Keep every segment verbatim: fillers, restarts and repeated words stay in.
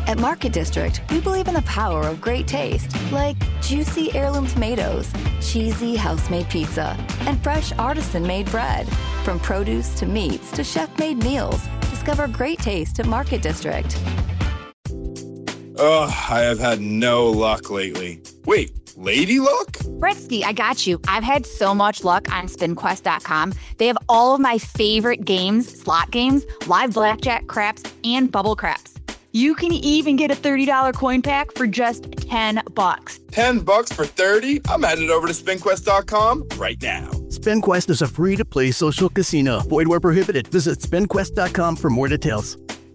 At Market District, we believe in the power of great taste, like juicy heirloom tomatoes, cheesy house-made pizza, and fresh artisan-made bread. From produce to meats to chef-made meals, discover great taste at Market District. Ugh, I have had no luck lately. Wait, lady luck? Britsky, I got you. I've had so much luck on spin quest dot com. They have all of my favorite games, slot games, live blackjack, craps, and bubble craps. You can even get a thirty dollars coin pack for just ten bucks. ten bucks for thirty? I'm headed over to spin quest dot com right now. SpinQuest is a free-to-play social casino. Void where prohibited. Visit spin quest dot com for more details.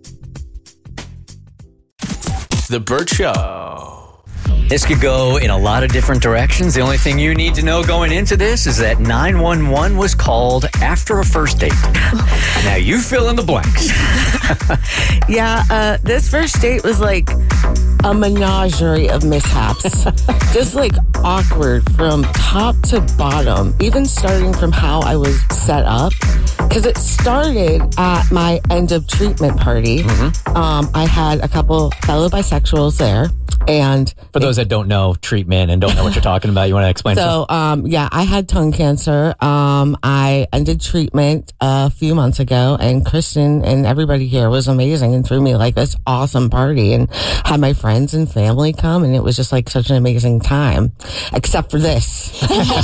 The Burt Show. This could go in a lot of different directions. The only thing you need to know going into this is that nine one one was called after a first date. Now you fill in the blanks. yeah, uh, this first date was like a menagerie of mishaps. Just like awkward from top to bottom, even starting from how I was set up. Because it started at my end of treatment party. Mm-hmm. Um, I had a couple fellow bisexuals there. And for those that don't know treatment and don't know what you're talking about, you want to explain? So, um, yeah, I had tongue cancer. Um, I ended treatment a few months ago, and Kristen and everybody here was amazing and threw me like this awesome party and had my friends and family come, and it was just like such an amazing time, except for this.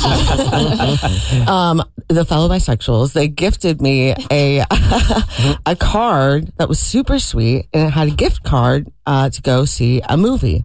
um, the fellow bisexuals, they gifted me a a card that was super sweet, and it had a gift card uh, to go see a movie.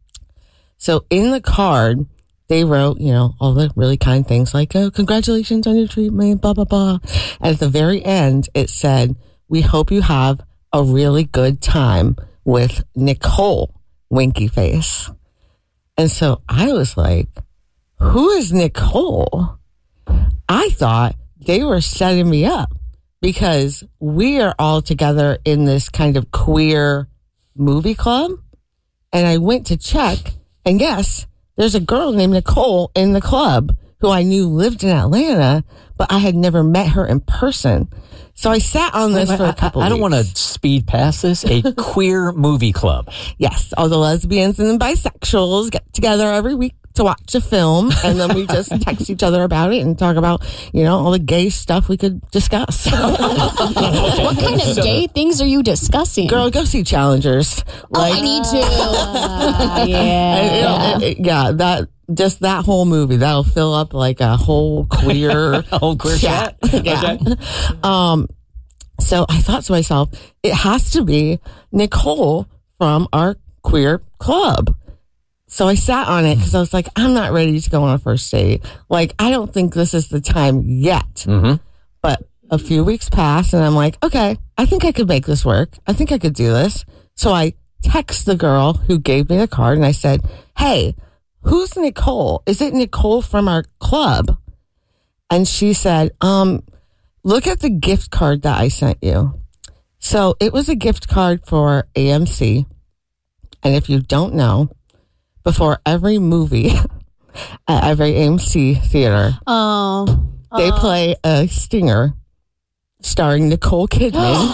So in the card, they wrote, you know, all the really kind things like, oh, congratulations on your treatment, blah, blah, blah. And at the very end, it said, we hope you have a really good time with Nicole, winky face. And so I was like, who is Nicole? I thought they were setting me up because we are all together in this kind of queer movie club. And I went to check. And yes, there's a girl named Nicole in the club who I knew lived in Atlanta, but I had never met her in person. So I sat on this wait, for a couple I, I weeks. don't want to speed past this. A queer movie club. Yes, all the lesbians and the bisexuals get together every week to watch a film, and then we just text each other about it and talk about, you know, all the gay stuff we could discuss. What kind of gay things are you discussing? Girl, go see Challengers. Like, oh, I need to. Uh, yeah. And, you know, it, it, yeah, that just that whole movie, that'll fill up like a whole queer, a whole queer chat. chat. Yeah. Okay. Um, so I thought to myself, it has to be Nicole from our queer club. So I sat on it because I was like, I'm not ready to go on a first date. Like, I don't think this is the time yet. Mm-hmm. But a few weeks passed and I'm like, okay, I think I could make this work. I think I could do this. So I text the girl who gave me the card and I said, hey, who's Nicole? Is it Nicole from our club? And she said, um, look at the gift card that I sent you. So it was a gift card for A M C. And if you don't know, before every movie at every A M C theater, oh, they oh. play a stinger starring Nicole Kidman.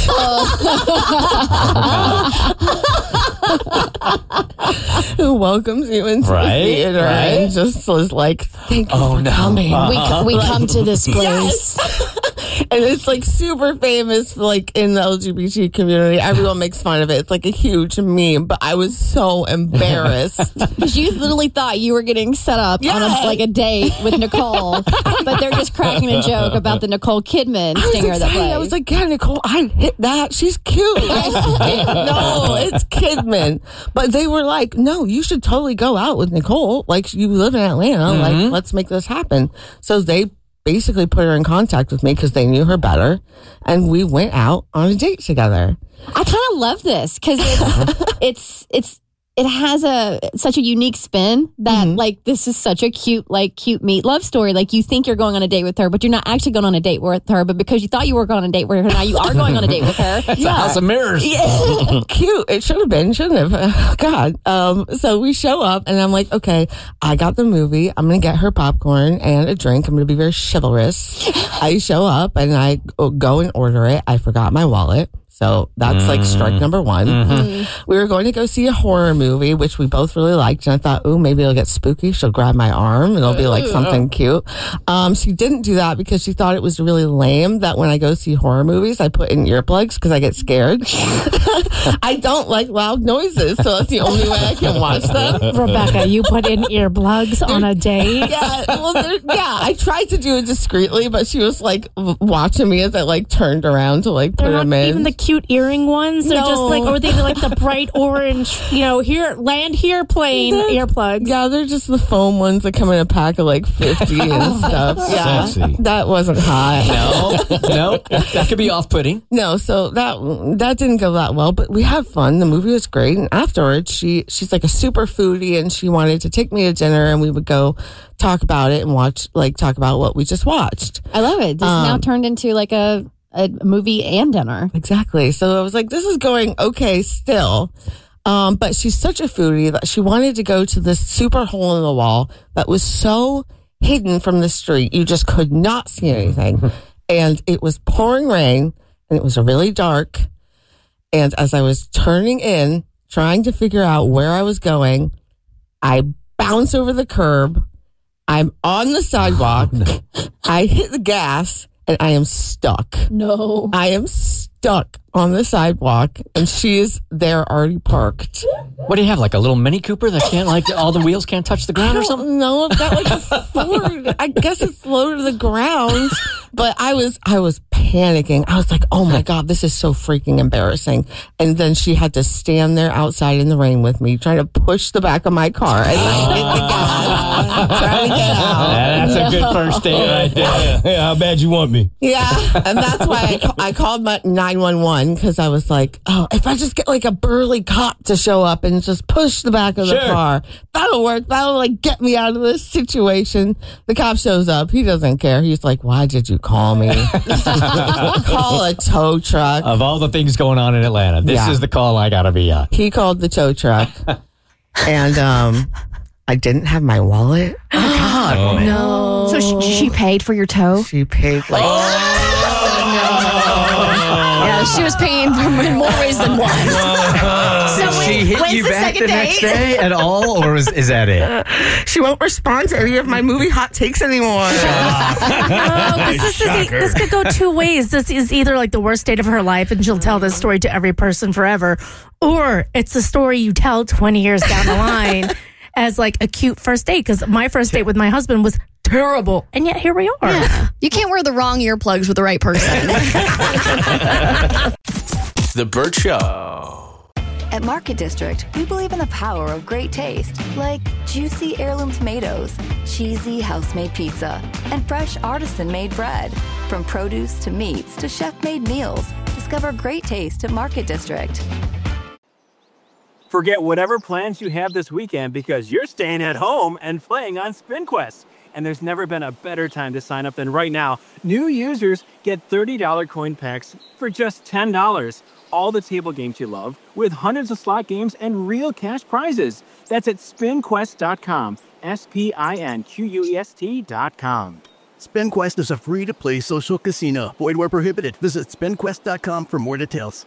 Who welcomes you into right, the theater right. and just was like, thank you oh, for no. coming. Uh-huh. We, we come to this place. Yes. And it's like super famous, like in the L G B T community. Everyone makes fun of it. It's like a huge meme, but I was so embarrassed. Because you literally thought you were getting set up yeah. on a, like a date with Nicole, but they're just cracking a joke about the Nicole Kidman stinger that plays. I was like, yeah, Nicole, I hit that. She's cute. No, it's Kidman. But they were like, no, you should totally go out with Nicole. Like, you live in Atlanta. Mm-hmm. Like, let's make this happen. So they basically put her in contact with me because they knew her better. And we went out on a date together. I kind of love this because it's, it's, it's, it has a such a unique spin that mm-hmm. like this is such a cute like cute meet love story. Like you think you're going on a date with her, but you're not actually going on a date with her. But because you thought you were going on a date with her, now you are going on a date with her. It's yeah. a house of mirrors. Yeah. Cute. It should have been, shouldn't have. Oh, God. Um. So we show up, and I'm like, okay, I got the movie. I'm gonna get her popcorn and a drink. I'm gonna be very chivalrous. I show up and I go and order it. I forgot my wallet. So that's like strike number one. Mm-hmm. We were going to go see a horror movie, which we both really liked. And I thought, ooh, maybe it'll get spooky. She'll grab my arm and it'll be like something cute. Um, she didn't do that because she thought it was really lame that when I go see horror movies, I put in earplugs because I get scared. I don't like loud noises, so that's the only way I can watch them. Rebecca, you put in earplugs on a date? Yeah, well, yeah, I tried to do it discreetly, but she was like watching me as I like turned around to like put They're them not in. even the cute earring ones. They're No. just like, or they like the bright orange, you know, here, land here plane They're- earplugs. Yeah, they're just the foam ones that come in a pack of like fifty and stuff. Yeah, Sexy. that wasn't hot. No, no, that could be off-putting. No, so that that didn't go that well, but we had fun. The movie was great, and afterwards, she she's like a super foodie, and she wanted to take me to dinner, and we would go talk about it and watch like talk about what we just watched. I love it. This Um, is now turned into like a, a movie and dinner. Exactly. So I was like, this is going okay still. Um, but she's such a foodie that she wanted to go to this super hole in the wall that was so hidden from the street. You just could not see anything. And it was pouring rain and it was really dark. And as I was turning in, trying to figure out where I was going, I bounce over the curb. I'm on the sidewalk. I hit the gas and I am stuck. No. I am stuck on the sidewalk, and she is there already parked. What do you have, like a little Mini Cooper that can't, like, all the wheels can't touch the ground or something? No, I've got like a Ford. I guess it's low to the ground. But I was, I was panicking. I was like, oh my God, this is so freaking embarrassing. And then she had to stand there outside in the rain with me, trying to push the back of my car as I hit the gas, trying to get out. That's a good first date right there. Yeah, how bad you want me? Yeah, and that's why I, ca- I called my nine one one because I was like, oh, if I just get like a burly cop to show up and just push the back of the Sure. car, that'll work. That'll like get me out of this situation. The cop shows up. He doesn't care. He's like, why did you call me? Call a tow truck. Of all the things going on in Atlanta, this Yeah. is the call I gotta be on. He called the tow truck, and um, I didn't have my wallet. Oh, God. No. So she, she paid for your toe? She paid like. Yeah, she was paying for in more ways than one. Did So she wait, hit when's you the back second the next date? day at all, or was, is that it? She won't respond to any of my movie hot takes anymore. Oh, 'cause this, is, e- this could go two ways. This is either like the worst date of her life, and she'll tell this story to every person forever, or it's a story you tell twenty years down the line as like a cute first date. Because my first date with my husband was terrible, and yet here we are. Yeah. You can't wear the wrong earplugs with the right person. The Burt Show. At Market District, we believe in the power of great taste, like juicy heirloom tomatoes, cheesy house-made pizza, and fresh artisan-made bread. From produce to meats to chef-made meals, discover great taste at Market District. Forget whatever plans you have this weekend because you're staying at home and playing on SpinQuest. And there's never been a better time to sign up than right now. New users get thirty dollars coin packs for just ten dollars. All the table games you love with hundreds of slot games and real cash prizes. That's at spin quest dot com. S P I N Q U E S T dot com. SpinQuest is a free-to-play social casino. Void where prohibited. Visit spin quest dot com for more details.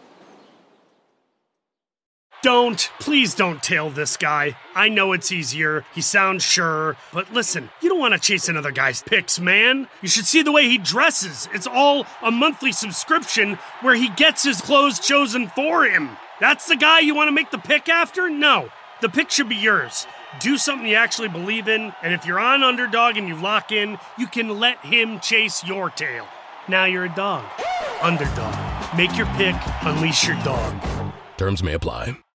Don't, please don't tail this guy. I know it's easier. He sounds sure. But listen, you don't want to chase another guy's pics, man. You should see the way he dresses. It's all a monthly subscription where he gets his clothes chosen for him. That's the guy you want to make the pick after? No. The pick should be yours. Do something you actually believe in, and if you're on Underdog and you lock in, you can let him chase your tail. Now you're a dog. Underdog. Make your pick, unleash your dog. Terms may apply.